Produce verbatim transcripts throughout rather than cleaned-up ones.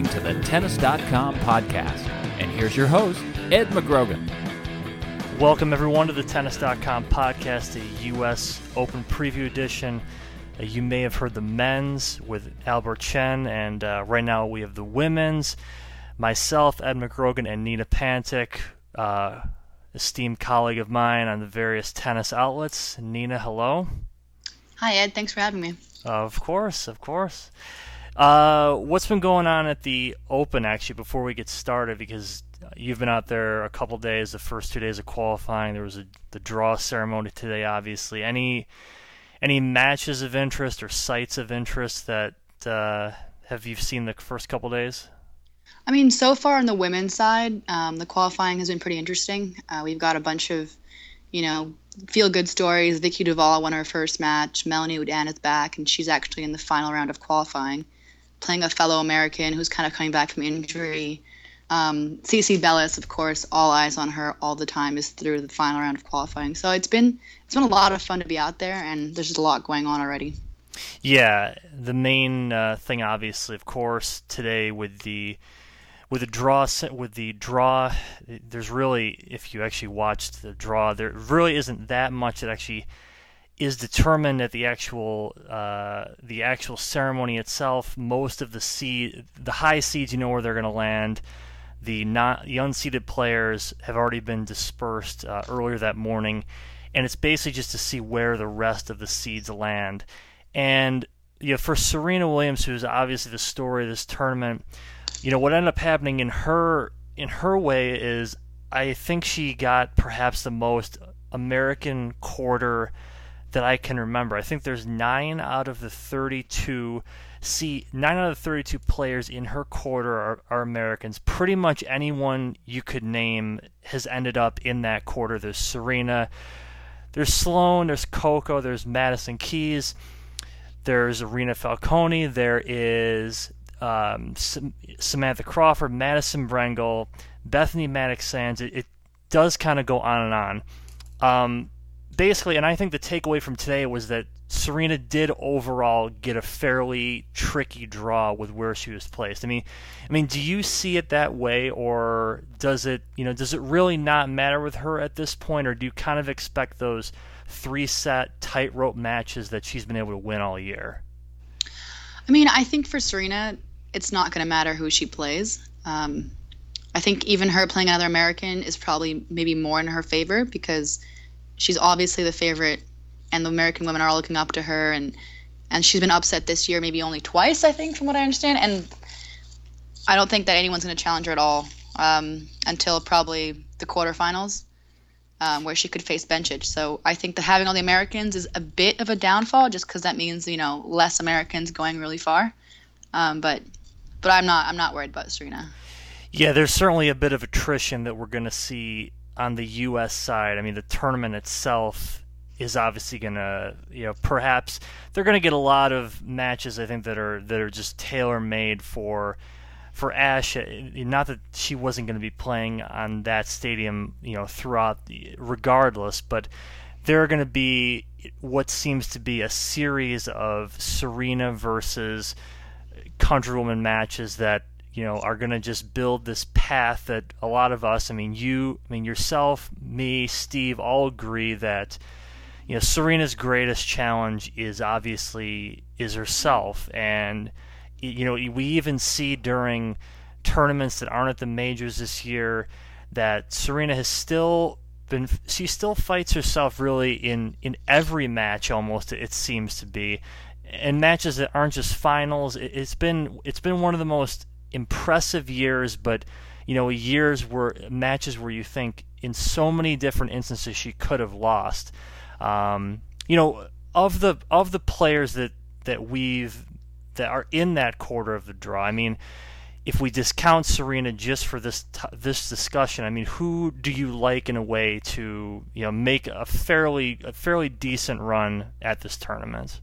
listening to the Tennis dot com podcast. And here's your host, Ed McGrogan. Welcome, everyone, to the Tennis dot com podcast, a U S Open Preview Edition. Uh, you may have heard the men's with Albert Chen, and uh, right now we have the women's. Myself, Ed McGrogan, and Nina Pantic, uh, esteemed colleague of mine on the various tennis outlets. Nina, hello. Hi, Ed. Thanks for having me. Uh, of course, of course. Uh, what's been going on at the Open, actually, before we get started? Because you've been out there a couple days, the first two days of qualifying. There was a, the draw ceremony today, obviously. Any any matches of interest or sites of interest that uh, have you seen the first couple days? I mean, so far on the women's side, um, the qualifying has been pretty interesting. Uh, we've got a bunch of, you know, feel-good stories. Vicky Duval won her first match. Melanie Oudin is back, and she's actually in the final round of qualifying, playing a fellow American who's kind of coming back from injury. Um, Cece Bellis, of course, all eyes on her all the time, is through the final round of qualifying. So it's been it's been a lot of fun to be out there, and there's just a lot going on already. Yeah, the main uh, thing, obviously, of course, today with the with the draw with the draw, there's really, if you actually watched the draw, there really isn't that much that actually is determined at the actual uh, the actual ceremony itself. Most of the seed, the high seeds, you know where they're going to land. The not the unseeded players have already been dispersed uh, earlier that morning, and it's basically just to see where the rest of the seeds land. And you know, for Serena Williams, who's obviously the story of this tournament, you know what ended up happening in her in her way is I think she got perhaps the most American quarter that I can remember. I think there's nine out of the thirty-two see nine out of the thirty-two players in her quarter are, are Americans. Pretty much anyone you could name has ended up in that quarter. There's Serena, there's Sloane, there's Coco, there's Madison Keys, there's Arena Falcone, there is um, Samantha Crawford, Madison Brengel, Bethany Maddox-Sands. It, it does kind of go on and on. Um, basically, and I think the takeaway from today was that Serena did overall get a fairly tricky draw with where she was placed. I mean, I mean, do you see it that way, or does it, you know, does it really not matter with her at this point, or do you kind of expect those three-set tightrope matches that she's been able to win all year? I mean, I think for Serena, it's not going to matter who she plays. Um, I think even her playing another American is probably maybe more in her favor because she's obviously the favorite, and the American women are all looking up to her, and and she's been upset this year maybe only twice, I think, from what I understand, and I don't think that anyone's going to challenge her at all um, until probably the quarterfinals, um, where she could face Bencic. So I think that having all the Americans is a bit of a downfall, just because that means, you know, less Americans going really far. Um, but but I'm not I'm not worried about Serena. Yeah, there's certainly a bit of attrition that we're going to see on the U S side. I mean, the tournament itself is obviously going to, you know, perhaps they're going to get a lot of matches, I think, that are that are just tailor-made for for Ash. Not that she wasn't going to be playing on that stadium, you know, throughout, the, regardless, but there are going to be what seems to be a series of Serena versus countrywoman matches that, you know, are going to just build this path that a lot of us, I mean, you, I mean, yourself, me, Steve, all agree that, you know, Serena's greatest challenge is obviously is herself. And, you know, we even see during tournaments that aren't at the majors this year that Serena has still been, she still fights herself really in, in every match almost, it seems to be. And matches that aren't just finals, it's been it's been one of the most impressive years, but, you know, years where matches where you think in so many different instances she could have lost. Um, you know, of the of the players that, that we've that are in that quarter of the draw, I mean, if we discount Serena just for this t- this discussion, I mean, who do you like in a way to, you know, make a fairly a fairly decent run at this tournament?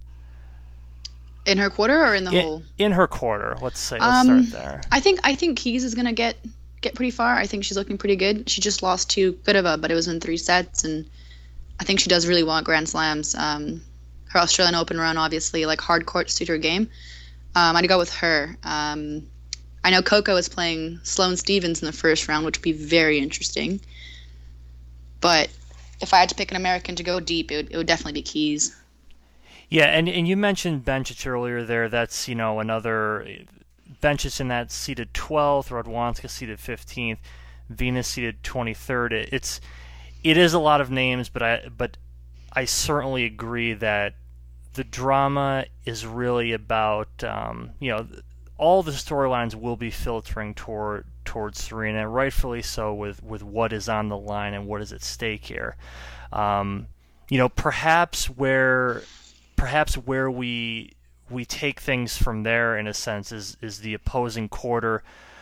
In her quarter or in the in, whole? In her quarter, let's say. Let's um, start there. I think I think Keys is gonna get get pretty far. I think she's looking pretty good. She just lost to Kvitova, but it was in three sets, and I think she does really well at Grand Slams. Um, her Australian Open run, obviously, like hard court suit her game. Um, I'd go with her. Um, I I know Coco is playing Sloane Stevens in the first round, which would be very interesting. But if I had to pick an American to go deep, it would, it would definitely be Keys. Yeah, and, and you mentioned Bencic earlier there. That's, you know, another Bencic in that seated twelfth, Radwanska seated fifteenth, Venus seated twenty-third. It, it's it is a lot of names, but I but I certainly agree that the drama is really about um, you know, all the storylines will be filtering toward towards Serena, rightfully so, with, with what is on the line and what is at stake here. Um, you know, perhaps where perhaps where we we take things from there in a sense is is the opposing quarter,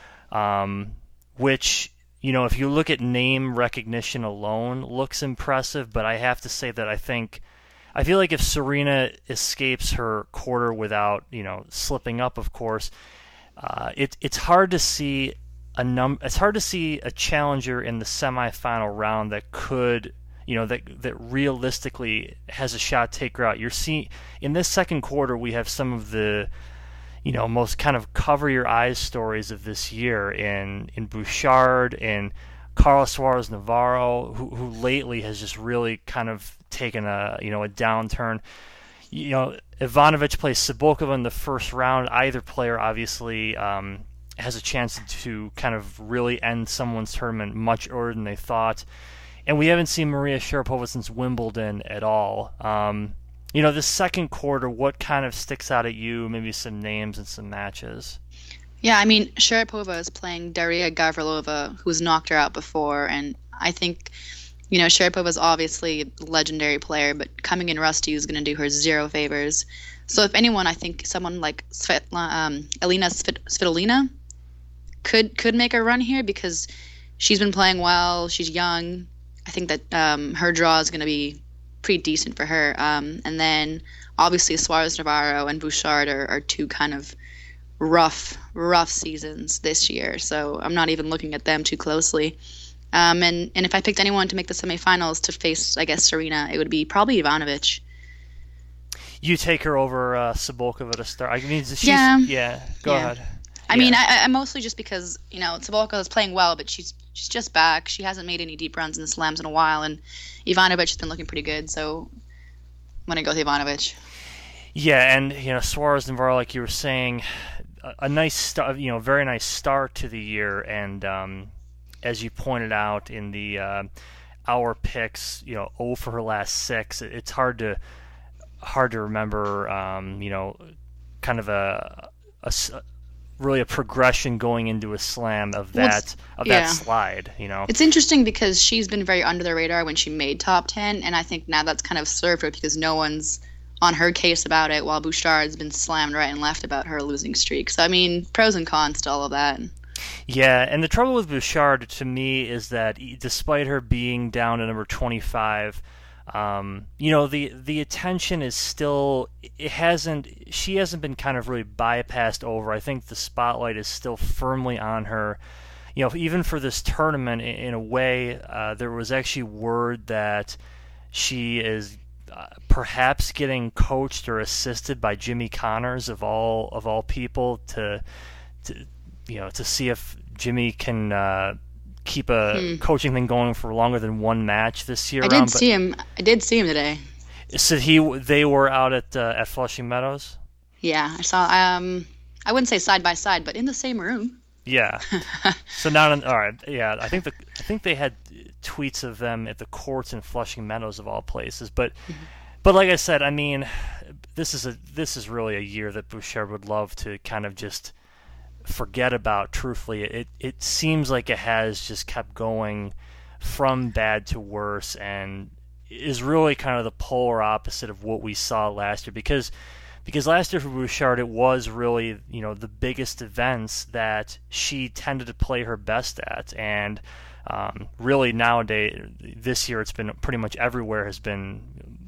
um, which, you know, if you look at name recognition alone, looks impressive. But I have to say that I think I feel like if Serena escapes her quarter without, you know, slipping up, of course, uh, it it's hard to see a num it's hard to see a challenger in the semifinal round that could, you know, that that realistically has a shot to take her out. You're seeing in this second quarter we have some of the, you know, most kind of cover your eyes stories of this year in in Bouchard and Carlos Suarez Navarro, who who lately has just really kind of taken a, you know, a downturn. You know, Ivanovic plays Cibulkova in the first round. Either player obviously um, has a chance to kind of really end someone's tournament much earlier than they thought. And we haven't seen Maria Sharapova since Wimbledon at all. Um, you know, the second quarter, what kind of sticks out at you? Maybe some names and some matches. Yeah, I mean, Sharapova is playing Daria Gavrilova, who's knocked her out before, and I think, you know, Sharapova is obviously a legendary player, but coming in rusty is going to do her zero favors. So if anyone, I think someone like Svetla, um, Elina Svitolina could could make a run here because she's been playing well. She's young. I think that um, her draw is going to be pretty decent for her. Um, and then obviously Suarez Navarro and Bouchard are, are two kind of rough, rough seasons this year. So I'm not even looking at them too closely. Um, and, and if I picked anyone to make the semifinals to face, I guess, Serena, it would be probably Ivanovic. You take her over uh, Cibulkova to start. I mean, she's, yeah. Yeah, go yeah. ahead. I yeah. mean, I, I mostly just because, you know, Cibulkova is playing well, but she's she's just back. She hasn't made any deep runs in the slams in a while, and Ivanovic has been looking pretty good, so I'm going to go with Ivanovic. Yeah, and, you know, Suarez Navarro, like you were saying, a, a nice start, you know, very nice start to the year, and um, as you pointed out in the uh, our picks, you know, oh for her last six. It, it's hard to hard to remember, um, you know, kind of a, a really a progression going into a slam of that well, of yeah. that slide, you know. It's interesting because she's been very under the radar when she made top ten, and I think now that's kind of served her because no one's on her case about it, while Bouchard's been slammed right and left about her losing streak. So I mean, pros and cons to all of that. Yeah, and the trouble with Bouchard to me is that despite her being down to number twenty-five, Um, you know, the the attention is still, it hasn't, she hasn't been kind of really bypassed over. I think the spotlight is still firmly on her. You know, even for this tournament, in, in a way, uh, there was actually word that she is uh, perhaps getting coached or assisted by Jimmy Connors of all of all people to, to you know, to see if Jimmy can uh, keep a hmm. coaching thing going for longer than one match this year. I around, did see him. I did see him today. So he, they were out at uh, at Flushing Meadows. Yeah, I saw. Um, I wouldn't say side by side, but in the same room. Yeah. So now, all right. Yeah, I think the I think they had tweets of them at the courts in Flushing Meadows of all places. But mm-hmm. but like I said, I mean, this is a this is really a year that Bouchard would love to kind of just forget about. Truthfully, it it seems like it has just kept going from bad to worse, and is really kind of the polar opposite of what we saw last year. Because because last year for Bouchard, it was really, you know, the biggest events that she tended to play her best at, and um, really nowadays this year it's been pretty much everywhere has been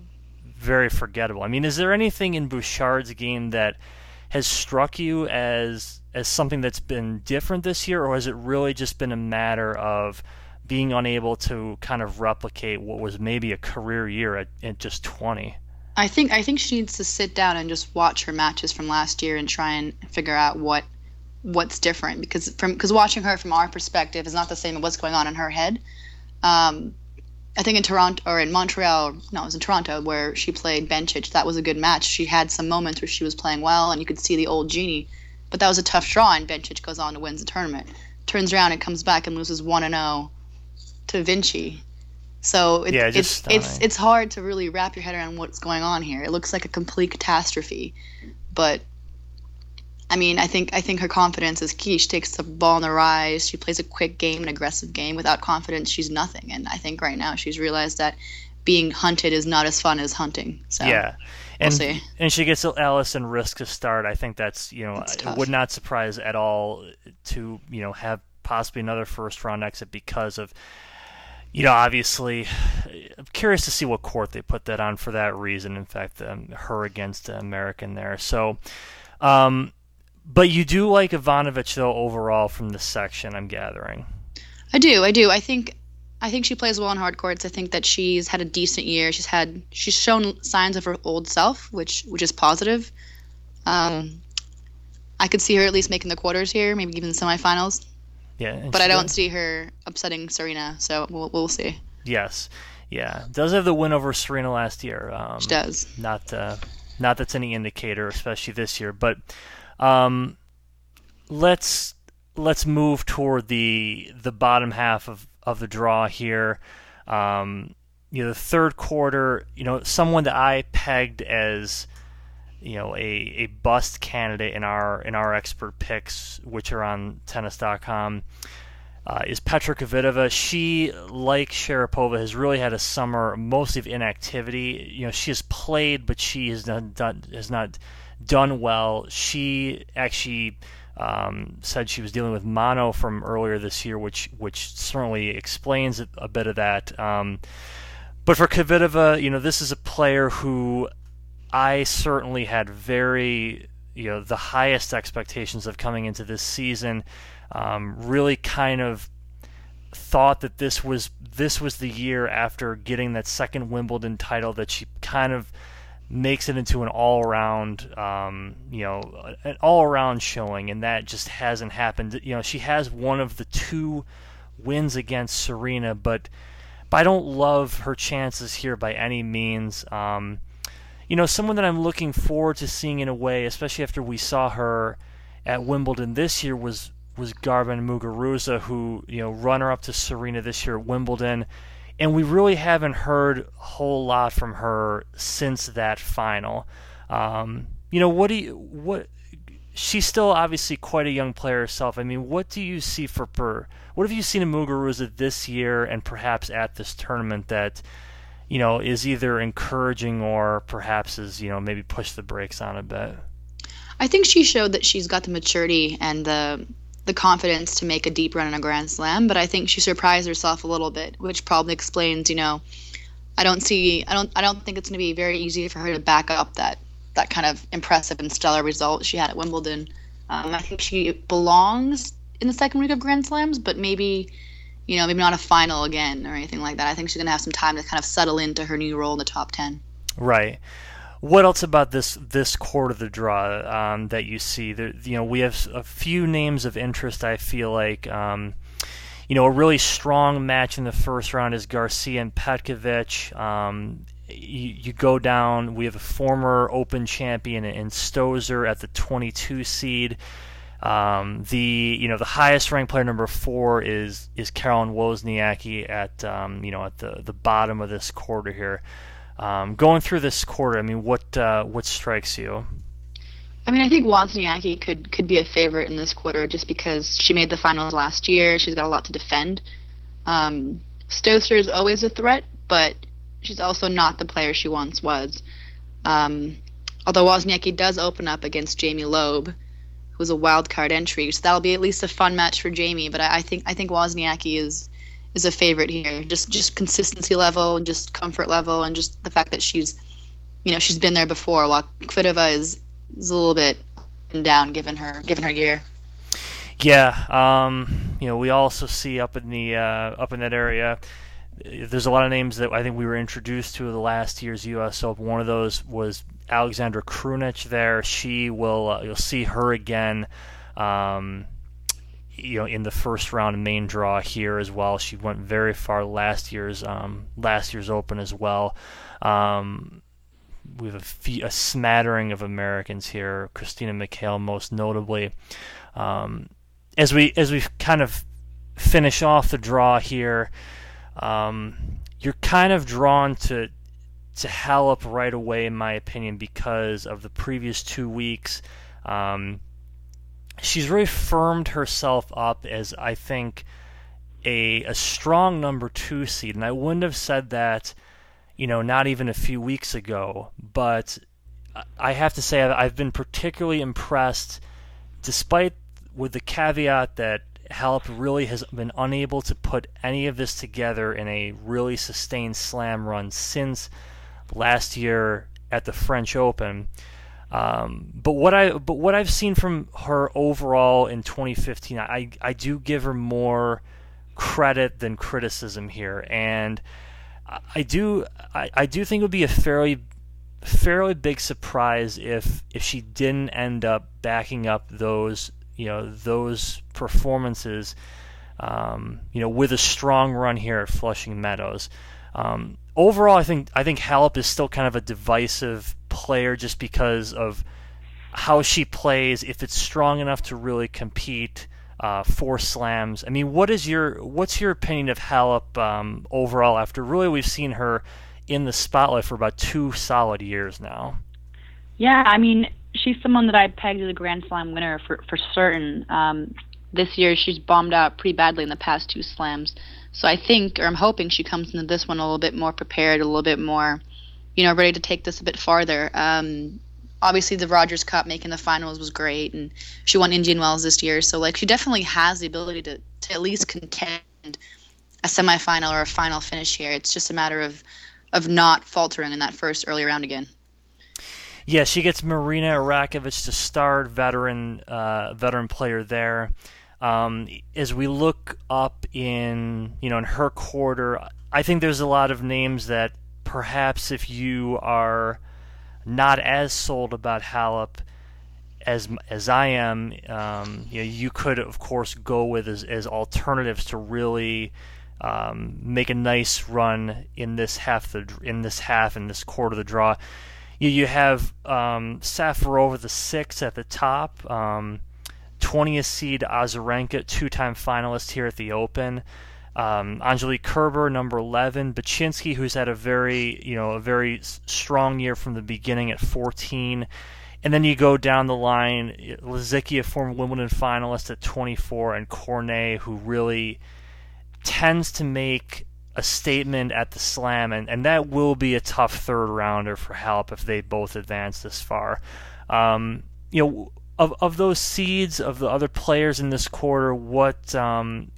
very forgettable. I mean, is there anything in Bouchard's game that has struck you as as something that's been different this year, or has it really just been a matter of being unable to kind of replicate what was maybe a career year at, at just twenty? I think I think she needs to sit down and just watch her matches from last year and try and figure out what what's different, because from because watching her from our perspective is not the same as what's going on in her head. Um, I think in Toronto or in Montreal, no, it was in Toronto where she played Bencic. That was a good match. She had some moments where she was playing well, and you could see the old Jeannie. But that was a tough draw, and Bencic goes on to win the tournament. Turns around and comes back and loses one and zero to Vinci. So it, yeah, it's it's it's hard to really wrap your head around what's going on here. It looks like a complete catastrophe, but I mean, I think I think her confidence is key. She takes the ball on the rise. She plays a quick game, an aggressive game. Without confidence, she's nothing. And I think right now she's realized that being hunted is not as fun as hunting. So yeah, we'll and see. and she gets Allison Risk to start. I think that's you know it would not surprise at all to you know have possibly another first round exit because of. You know, obviously, I'm curious to see what court they put that on for that reason. In fact, um, her against the American there. So, um, but you do like Ivanovic though overall from this section, I'm gathering. I do, I do. I think, I think she plays well on hard courts. I think that she's had a decent year. She's had, she's shown signs of her old self, which which is positive. Um, I could see her at least making the quarters here, maybe even the semifinals. Yeah, but I don't see her upsetting Serena, so we'll we'll see. Yes, yeah, does have the win over Serena last year. Um, she does. Not, uh, not that's any indicator, especially this year. But um, let's let's move toward the the bottom half of, of the draw here. Um, you know, the third quarter. You know, someone that I pegged as you know, a, a bust candidate in our in our expert picks, which are on tennis dot com, uh, is Petra Kvitova. She, like Sharapova, has really had a summer mostly of inactivity. You know, she has played, but she has not done has not done well. She actually um, said she was dealing with mono from earlier this year, which which certainly explains a, a bit of that. Um, but for Kvitova, you know, this is a player who I certainly had very, you know, the highest expectations of coming into this season. Um, really kind of thought that this was this was the year after getting that second Wimbledon title that she kind of makes it into an all-around, um, you know, an all-around showing, and that just hasn't happened. You know, she has one of the two wins against Serena, but, but I don't love her chances here by any means. Um, You know, someone that I'm looking forward to seeing in a way, especially after we saw her at Wimbledon this year, was was Garbiñe Muguruza, who, you know, runner-up to Serena this year at Wimbledon. And we really haven't heard a whole lot from her since that final. Um, you know, what do you, what, she's still obviously quite a young player herself. I mean, what do you see for her? What have you seen in Muguruza this year and perhaps at this tournament that, you know, is either encouraging or perhaps is, you know, maybe push the brakes on a bit? I think she showed that she's got the maturity and the the confidence to make a deep run in a Grand Slam, but I think she surprised herself a little bit, which probably explains, you know, I don't see, I don't, I don't think it's going to be very easy for her to back up that that kind of impressive and stellar result she had at Wimbledon. Um, I think she belongs in the second week of Grand Slams, but maybe. You know, maybe not a final again or anything like that. I think she's going to have some time to kind of settle into her new role in the top ten. Right. What else about this this quarter of the draw um, that you see? There, you know, we have a few names of interest, I feel like. Um, you know, a really strong match in the first round is Garcia and Petkovic. Um, you, you go down, we have a former Open champion in Stosur at the twenty-two seed. Um, the you know the highest ranked player, number four, is is Caroline Wozniacki at um, you know at the, the bottom of this quarter here. Um, going through this quarter, I mean, what uh, what strikes you? I mean, I think Wozniacki could could be a favorite in this quarter just because she made the finals last year. She's got a lot to defend. Um, Stosur is always a threat, but she's also not the player she once was. Um, although Wozniacki does open up against Jamie Loeb, was a wild card entry, so that'll be at least a fun match for Jamie. But I, I think I think Wozniacki is is a favorite here. Just just consistency level, just comfort level, and just the fact that she's, you know, she's been there before. While Kvitova is is a little bit up and down given her given her year. Yeah, um, you know, we also see up in the uh, up in that area. There's a lot of names that I think we were introduced to the last year's U S Open. One of those was Alexandra Krunic there. She will, uh, you'll see her again Um, you know, in the first round main draw here as well. She went very far last year's um, last year's Open as well. Um, we have a, few, a smattering of Americans here. Christina McHale most notably. Um, as we as we kind of finish off the draw here, um, you're kind of drawn to to Halep right away, in my opinion, because of the previous two weeks. Um, she's really firmed herself up as, I think, a a strong number two seed, and I wouldn't have said that, you know, not even a few weeks ago. But I have to say I've been particularly impressed, despite with the caveat that Halep really has been unable to put any of this together in a really sustained slam run since last year at the French Open. Um, but what I but what I've seen from her overall in twenty fifteen, I I do give her more credit than criticism here, and I do I, I do think it would be a fairly fairly big surprise if if she didn't end up backing up those you know those performances um, you know with a strong run here at Flushing Meadows. Um, overall, I think I think Halep is still kind of a divisive player just because of how she plays. If it's strong enough to really compete uh, for slams, I mean, what is your what's your opinion of Halep um, overall? After really we've seen her in the spotlight for about two solid years now. Yeah, I mean, she's someone that I pegged as a Grand Slam winner for for certain. Um, this year, she's bombed out pretty badly in the past two slams. So I think, or I'm hoping, she comes into this one a little bit more prepared, a little bit more, you know, ready to take this a bit farther. Um, obviously, the Rogers Cup making the finals was great, and she won Indian Wells this year. So, like, she definitely has the ability to, to at least contend a semifinal or a final finish here. It's just a matter of of not faltering in that first early round again. Yeah, she gets Marina Irakovic to start, veteran uh, veteran player there. Um, as we look up in, you know, in her quarter, I think there's a lot of names that perhaps if you are not as sold about Halep as as I am, um, you know, you could of course go with as, as alternatives to really um, make a nice run in this half the in this half in this quarter of the draw. You you have um, Safarova the six at the top. Um, twentieth seed Azarenka, two-time finalist here at the Open. Um, Angelique Kerber, number eleven. Bachinski, who's had a very, you know, a very strong year from the beginning at fourteen. And then you go down the line, Lisicki, a former Wimbledon finalist at twenty-four, and Cornet, who really tends to make a statement at the Slam, and, and that will be a tough third-rounder for Halep if they both advance this far. Um, you know, Of of those seeds, of the other players in this quarter, what um,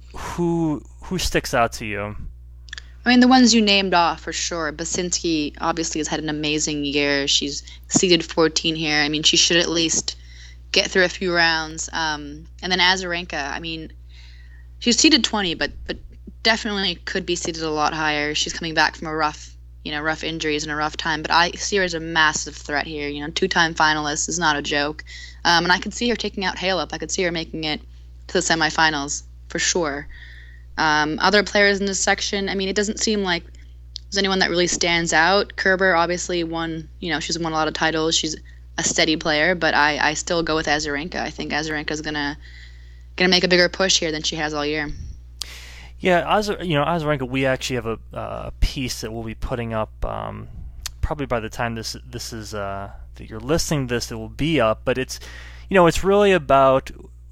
who who sticks out to you? I mean, the ones you named off for sure. Basinski obviously has had an amazing year. She's seeded fourteen here. I mean, she should at least get through a few rounds. Um, and then Azarenka, I mean, she's seeded twenty, but but definitely could be seeded a lot higher. She's coming back from a rough, you know, rough injuries and a rough time. But I see her as a massive threat here. You know, two-time finalist is not a joke. Um, and I could see her taking out Halep. I could see her making it to the semifinals for sure. Um, other players in this section, I mean, it doesn't seem like there's anyone that really stands out. Kerber obviously won, you know, she's won a lot of titles. She's a steady player, but I, I still go with Azarenka. I think Azarenka's gonna gonna make a bigger push here than she has all year. Yeah, Az- you know, Azarenka, we actually have a uh, piece that we'll be putting up um, probably by the time this this is uh, that you're listening to this, it will be up. But it's, you know, it's really about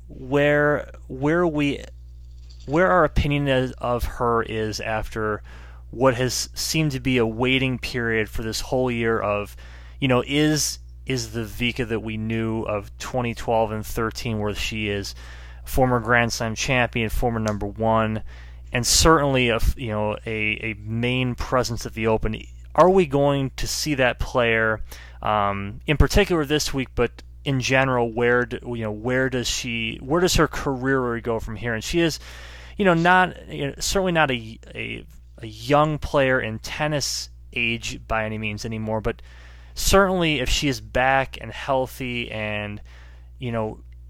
where where we where our opinion is, of her is after what has seemed to be a waiting period for this whole year of, you know, is is the Vika that we knew of twenty twelve and thirteen, where she is former Grand Slam champion, former number one, and certainly a you know a, a main presence at the Open. Are we going to see that player, um, in particular this week, but in general, where do, you know where does she where does her career really go from here? And she is, you know, not you know, certainly not a, a a young player in tennis age by any means anymore, but certainly if she is back and healthy and, you know,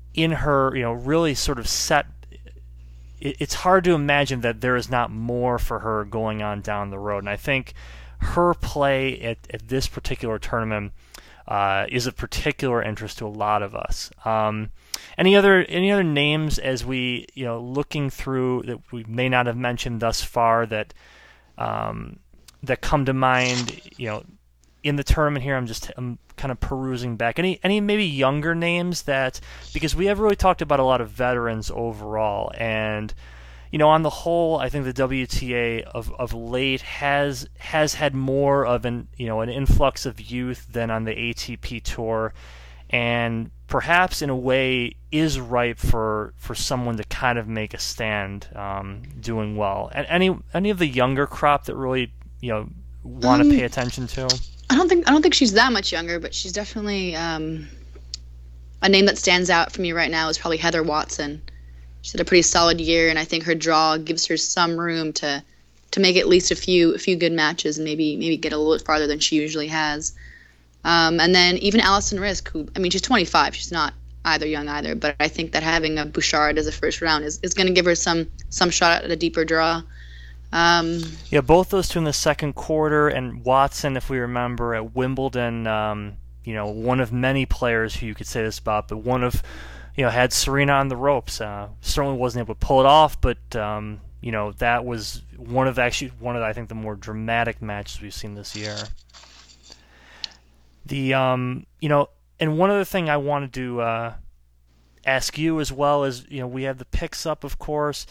in her, you know, really sort of set. It's hard to imagine that there is not more for her going on down the road. And I think her play at, at this particular tournament uh, is of particular interest to a lot of us. Um, any other any other names as we, you know, looking through that we may not have mentioned thus far that um, that come to mind, you know, in the tournament here? I'm just I'm kind of perusing back. Any any maybe younger names that, because we have really talked about a lot of veterans overall, and you know, on the whole, I think the W T A of, of late has has had more of an you know an influx of youth than on the A T P tour, and perhaps in a way is ripe for, for someone to kind of make a stand, um, doing well. And any any of the younger crop that really you know want to um, pay attention to? I don't think I don't think she's that much younger, but she's definitely um, a name that stands out for me right now is probably Heather Watson. She's had a pretty solid year, and I think her draw gives her some room to to make at least a few a few good matches and maybe maybe get a little bit farther than she usually has. Um, and then even Allison Risk, who I mean, she's twenty-five. She's not either young either, but I think that having a Bouchard as a first round is, is going to give her some some shot at a deeper draw. Um, yeah, both those two in the second quarter, and Watson, if we remember, at Wimbledon, um, you know, one of many players who you could say this about, but one of, you know, had Serena on the ropes. Uh, certainly wasn't able to pull it off, but um, you know, that was one of actually one of I think the more dramatic matches we've seen this year. The um, you know, and one other thing I wanted to uh, ask you as well is, you know, we have the picks up, of course.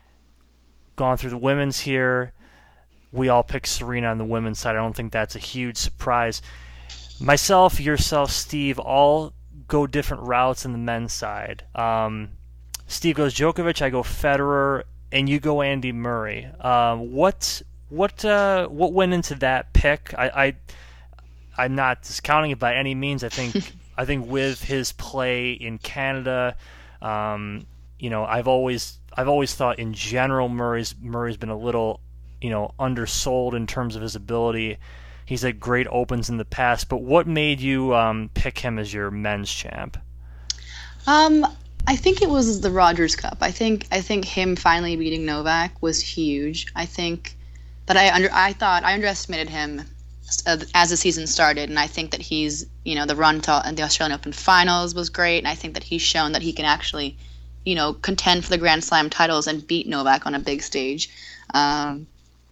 Gone through the women's here. We all picked Serena on the women's side. I don't think that's a huge surprise. Myself, yourself, Steve, all go different routes in the men's side. Um, Steve goes Djokovic, I go Federer, and you go Andy Murray. Um, what what uh, what went into that pick? I, I I'm not discounting it by any means. I think I think with his play in Canada, um, you know, I've always I've always thought in general Murray's Murray's been a little, you know, undersold in terms of his ability. He's had great opens in the past, but what made you um, pick him as your men's champ? Um, I think it was the Rogers Cup. I think I think him finally beating Novak was huge. I think that I under I thought I underestimated him as the season started, and I think that he's, you know, the run to the Australian Open finals was great, and I think that he's shown that he can actually, you know, contend for the Grand Slam titles and beat Novak on a big stage. Um,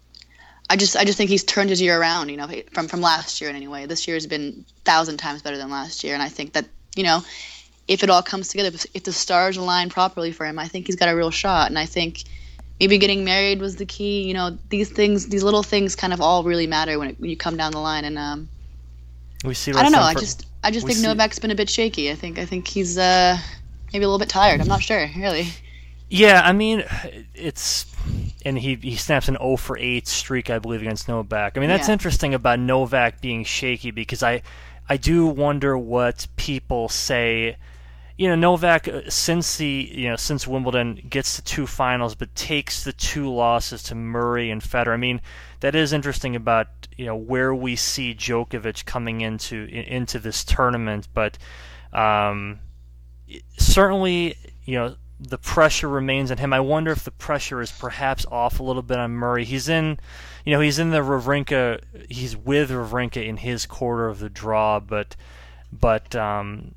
I just I just think he's turned his year around, you know, from, from last year in any way. This year has been a thousand times better than last year, and I think that, you know, if it all comes together, if, if the stars align properly for him, I think he's got a real shot. And I think maybe getting married was the key. You know, these things, these little things kind of all really matter when, it, when you come down the line. And um, we see I don't know, I just I just think see... Novak's been a bit shaky. I think I think he's uh, maybe a little bit tired. I'm not sure, really. Yeah, I mean, it's, and he he snaps an oh for eight streak, I believe, against Novak. I mean, that's yeah. interesting about Novak being shaky, because I I do wonder what people say. You know, Novak, since the you know since Wimbledon, gets to two finals, but takes the two losses to Murray and Federer. I mean, that is interesting about, you know, where we see Djokovic coming into into this tournament. But um, certainly, you know, the pressure remains on him. I wonder if the pressure is perhaps off a little bit on Murray. He's in, you know, he's in the Wawrinka. He's with Wawrinka in his quarter of the draw, but but. Um,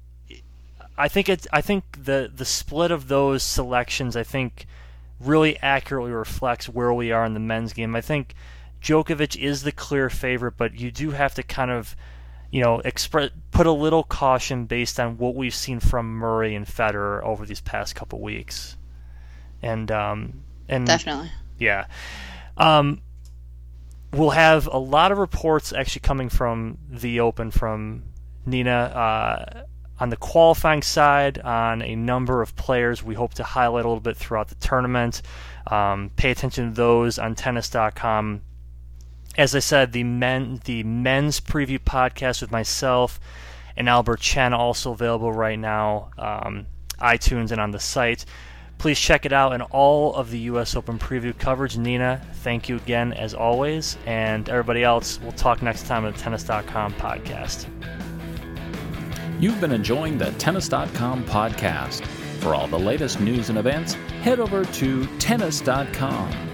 I think it's. I think the the split of those selections, I think, really accurately reflects where we are in the men's game. I think Djokovic is the clear favorite, but you do have to kind of, you know, express put a little caution based on what we've seen from Murray and Federer over these past couple weeks. And um and definitely, yeah. Um, we'll have a lot of reports actually coming from the Open from Nina. Uh, On the qualifying side, on a number of players we hope to highlight a little bit throughout the tournament. Um, pay attention to those on tennis dot com. As I said, the men the men's preview podcast with myself and Albert Chen also available right now, um, iTunes and on the site. Please check it out, and all of the U S Open preview coverage. Nina, thank you again as always, and everybody else, we'll talk next time on the tennis dot com podcast. You've been enjoying the Tennis dot com podcast. For all the latest news and events, head over to Tennis dot com.